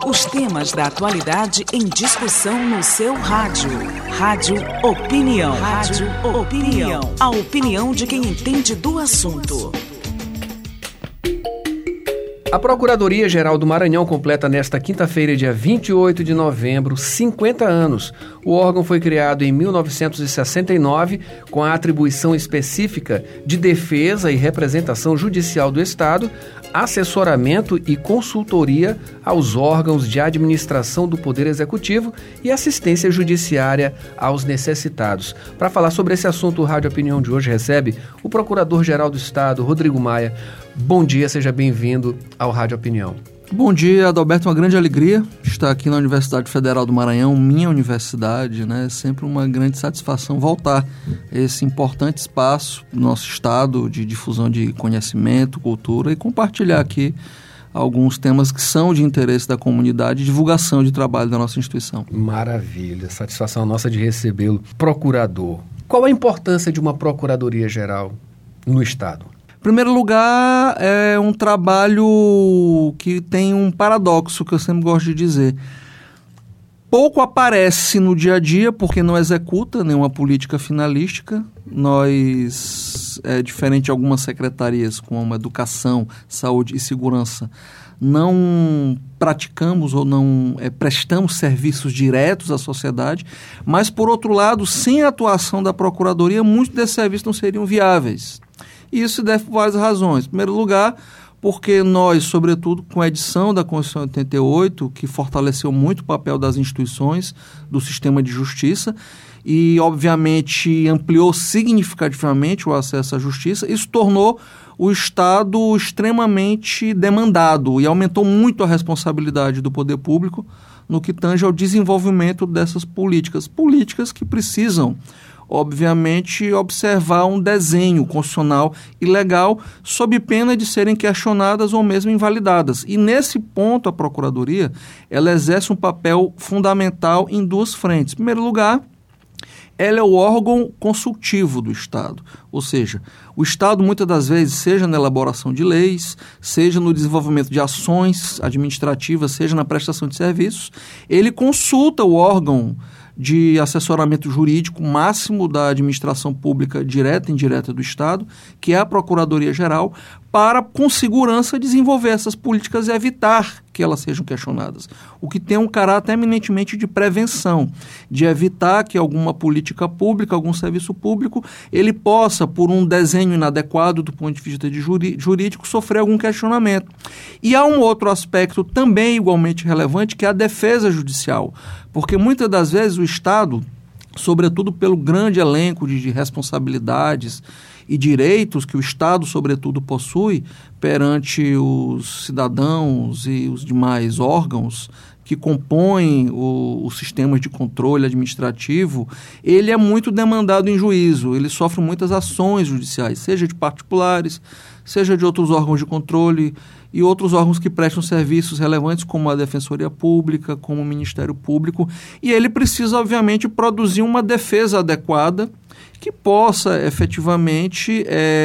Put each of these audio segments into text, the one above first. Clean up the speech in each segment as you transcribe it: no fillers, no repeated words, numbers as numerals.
Os temas da atualidade em discussão no seu rádio. Rádio Opinião. Rádio Opinião. A opinião de quem entende do assunto. A Procuradoria-Geral do Maranhão completa nesta quinta-feira, dia 28 de novembro, 50 anos. O órgão foi criado em 1969 com a atribuição específica de defesa e representação judicial do Estado, assessoramento e consultoria aos órgãos de administração do Poder Executivo e assistência judiciária aos necessitados. Para falar sobre esse assunto, o Rádio Opinião de hoje recebe o Procurador-Geral do Estado, Rodrigo Maia. Bom dia, seja bem-vindo ao Rádio Opinião. Bom dia, Adalberto, uma grande alegria estar aqui na Universidade Federal do Maranhão, minha universidade, né? É sempre uma grande satisfação voltar a esse importante espaço do nosso estado de difusão de conhecimento, cultura e compartilhar aqui alguns temas que são de interesse da comunidade e divulgação de trabalho da nossa instituição. Maravilha, satisfação nossa de recebê-lo. Procurador, qual a importância de uma Procuradoria-Geral no Estado? Em primeiro lugar, é um trabalho que tem um paradoxo que eu sempre gosto de dizer. Pouco aparece no dia a dia porque não executa nenhuma política finalística. Nós, diferente de algumas secretarias como Educação, Saúde e Segurança, não praticamos ou não prestamos serviços diretos à sociedade, mas, por outro lado, sem a atuação da Procuradoria, muitos desses serviços não seriam viáveis. E isso se deve por várias razões. Em primeiro lugar, porque nós, sobretudo com a edição da Constituição de 88, que fortaleceu muito o papel das instituições do sistema de justiça e, obviamente, ampliou significativamente o acesso à justiça, isso tornou o Estado extremamente demandado e aumentou muito a responsabilidade do poder público no que tange ao desenvolvimento dessas políticas que precisam, obviamente, observar um desenho constitucional e legal sob pena de serem questionadas ou mesmo invalidadas. E nesse ponto a Procuradoria ela exerce um papel fundamental em duas frentes. Em primeiro lugar, ela é o órgão consultivo do Estado, ou seja, o Estado muitas das vezes, seja na elaboração de leis, seja no desenvolvimento de ações administrativas, seja na prestação de serviços, ele consulta o órgão de assessoramento jurídico máximo da administração pública direta e indireta do Estado, que é a Procuradoria-Geral, para, com segurança, desenvolver essas políticas e evitar que elas sejam questionadas. O que tem um caráter eminentemente de prevenção, de evitar que alguma política pública, algum serviço público, ele possa, por um desenho inadequado do ponto de vista jurídico, sofrer algum questionamento. E há um outro aspecto também igualmente relevante, que é a defesa judicial, porque muitas das vezes o Estado, sobretudo pelo grande elenco de responsabilidades e direitos que o Estado, sobretudo, possui perante os cidadãos e os demais órgãos que compõem os sistemas de controle administrativo, ele é muito demandado em juízo, ele sofre muitas ações judiciais, seja de particulares, seja de outros órgãos de controle e outros órgãos que prestam serviços relevantes, como a Defensoria Pública, como o Ministério Público, e ele precisa, obviamente, produzir uma defesa adequada que possa, efetivamente,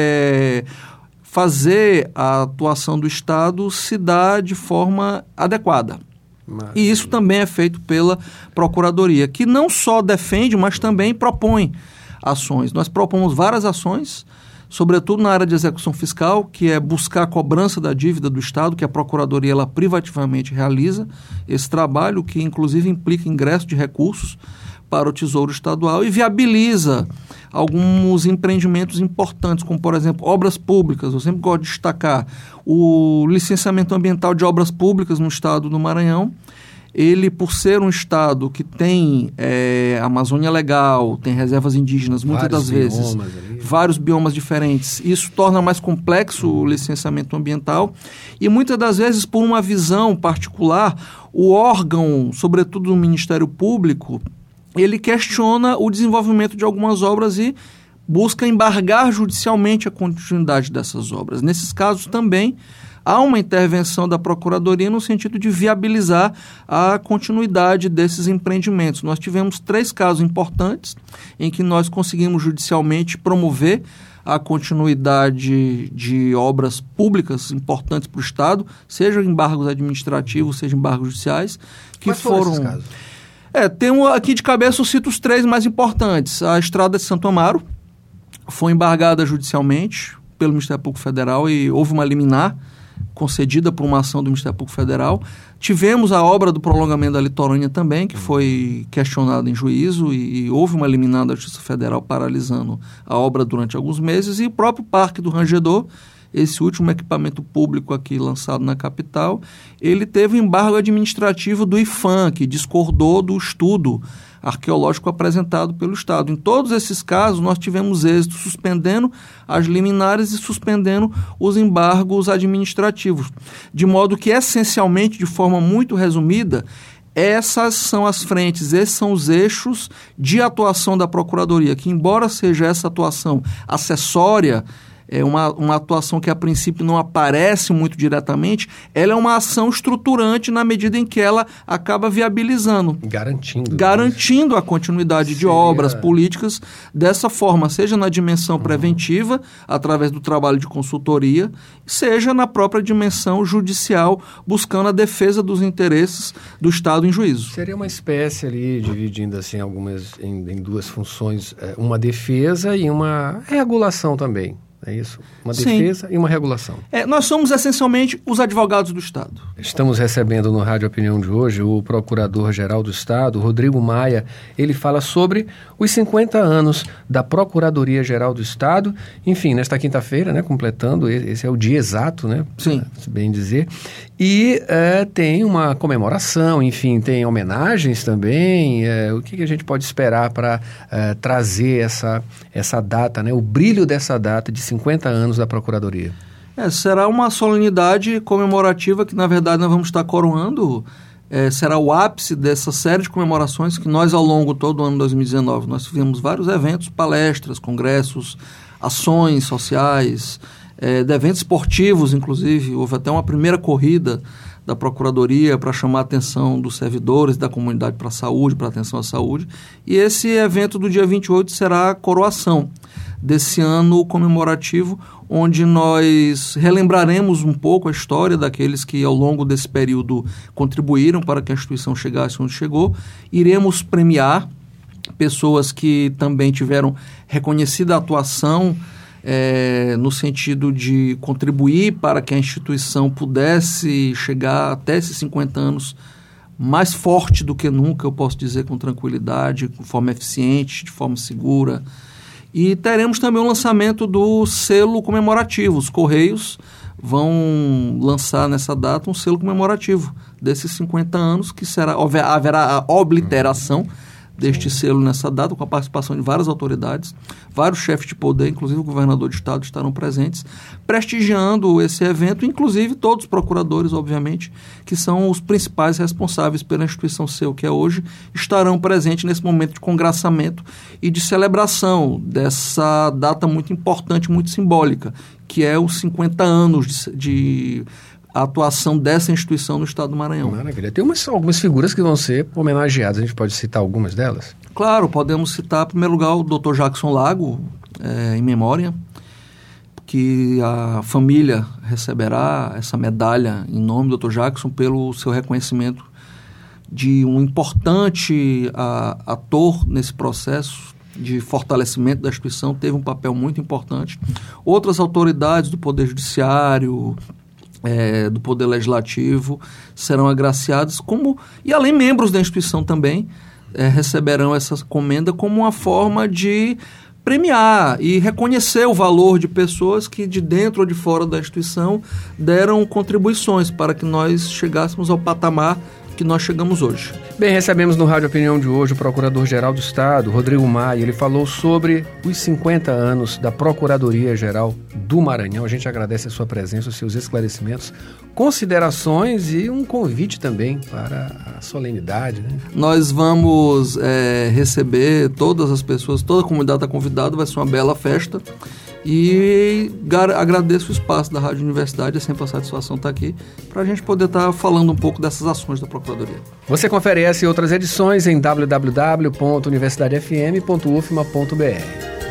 fazer a atuação do Estado se dar de forma adequada. Maravilha. E isso também é feito pela Procuradoria, que não só defende, mas também propõe ações. Nós propomos várias ações, sobretudo na área de execução fiscal, que é buscar a cobrança da dívida do Estado, que a Procuradoria ela privativamente realiza esse trabalho, que inclusive implica ingresso de recursos para o Tesouro Estadual e viabiliza alguns empreendimentos importantes, como, por exemplo, obras públicas. Eu sempre gosto de destacar o licenciamento ambiental de obras públicas no estado do Maranhão. Ele, por ser um estado que tem Amazônia Legal, tem reservas indígenas, muitas das vezes, vários biomas diferentes, isso torna mais complexo o licenciamento ambiental e muitas das vezes, por uma visão particular, o órgão, sobretudo do Ministério Público, ele questiona o desenvolvimento de algumas obras e busca embargar judicialmente a continuidade dessas obras. Nesses casos também, há uma intervenção da Procuradoria no sentido de viabilizar a continuidade desses empreendimentos. Nós tivemos 3 casos importantes em que nós conseguimos judicialmente promover a continuidade de obras públicas importantes para o Estado, seja embargos administrativos, seja embargos judiciais, que Quais foram esses casos? Aqui de cabeça eu cito os 3 mais importantes. A Estrada de Santo Amaro foi embargada judicialmente pelo Ministério Público Federal e houve uma liminar concedida por uma ação do Ministério Público Federal. Tivemos a obra do prolongamento da litorânea também, que foi questionada em juízo e houve uma liminar da Justiça Federal paralisando a obra durante alguns meses. E o próprio Parque do Rangedor, esse último equipamento público aqui lançado na capital, ele teve um embargo administrativo do IPHAN, que discordou do estudo arqueológico apresentado pelo Estado. Em todos esses casos, nós tivemos êxito suspendendo as liminares e suspendendo os embargos administrativos. De modo que, essencialmente, de forma muito resumida, essas são as frentes, esses são os eixos de atuação da Procuradoria, que, embora seja essa atuação acessória, é uma atuação que a princípio não aparece muito diretamente, ela é uma ação estruturante na medida em que ela acaba viabilizando. Garantindo a continuidade de obras políticas dessa forma, seja na dimensão preventiva, através do trabalho de consultoria, seja na própria dimensão judicial, buscando a defesa dos interesses do Estado em juízo. Seria uma espécie ali, dividindo assim em 2 funções, uma defesa e uma regulação também. É isso? Uma defesa e uma regulação. Nós somos essencialmente os advogados do Estado. Estamos recebendo no Rádio Opinião de hoje o Procurador-Geral do Estado, Rodrigo Maia. Ele fala sobre os 50 anos da Procuradoria-Geral do Estado. Enfim, nesta quinta-feira, né, completando, esse é o dia exato, né? Sim. Se bem dizer. E tem uma comemoração, enfim, tem homenagens também. O que a gente pode esperar para trazer essa data, né, o brilho dessa data de 50 anos da Procuradoria? Será uma solenidade comemorativa que, na verdade, nós vamos estar coroando. Será o ápice dessa série de comemorações que nós, ao longo todo o ano de 2019, nós tivemos vários eventos, palestras, congressos, ações sociais, de eventos esportivos, inclusive. Houve até uma primeira corrida da Procuradoria para chamar a atenção dos servidores da comunidade para a saúde, para a atenção à saúde. E esse evento do dia 28 será a coroação desse ano comemorativo, onde nós relembraremos um pouco a história daqueles que ao longo desse período contribuíram para que a instituição chegasse onde chegou. Iremos premiar pessoas que também tiveram reconhecida atuação no sentido de contribuir para que a instituição pudesse chegar até esses 50 anos mais forte do que nunca, eu posso dizer com tranquilidade, de forma eficiente, de forma segura. E teremos também o lançamento do selo comemorativo. Os Correios vão lançar nessa data um selo comemorativo desses 50 anos, que haverá a obliteração deste selo nessa data, com a participação de várias autoridades, vários chefes de poder, inclusive o governador de estado, estarão presentes, prestigiando esse evento, inclusive todos os procuradores, obviamente, que são os principais responsáveis pela instituição SEU, que é hoje, estarão presentes nesse momento de congraçamento e de celebração dessa data muito importante, muito simbólica, que é os 50 anos de a atuação dessa instituição no estado do Maranhão. Maravilha. Tem algumas figuras que vão ser homenageadas. A gente pode citar algumas delas? Claro, podemos citar, em primeiro lugar, o Dr. Jackson Lago, em memória, que a família receberá essa medalha em nome do Dr. Jackson pelo seu reconhecimento de um importante ator nesse processo de fortalecimento da instituição, teve um papel muito importante. Outras autoridades do Poder Judiciário, do Poder Legislativo serão agraciados, e além membros da instituição também receberão essa comenda como uma forma de premiar e reconhecer o valor de pessoas que de dentro ou de fora da instituição deram contribuições para que nós chegássemos ao patamar que nós chegamos hoje. Bem, recebemos no Rádio Opinião de hoje o Procurador-Geral do Estado, Rodrigo Maia. Ele falou sobre os 50 anos da Procuradoria-Geral do Maranhão. A gente agradece a sua presença, os seus esclarecimentos, considerações e um convite também para a solenidade, né? Nós vamos receber todas as pessoas, toda a comunidade está convidada, vai ser uma bela festa. E agradeço o espaço da Rádio Universidade, é sempre uma satisfação estar aqui, para a gente poder estar falando um pouco dessas ações da Procuradoria. Você confere essa e outras edições em www.universidadefm.ufma.br.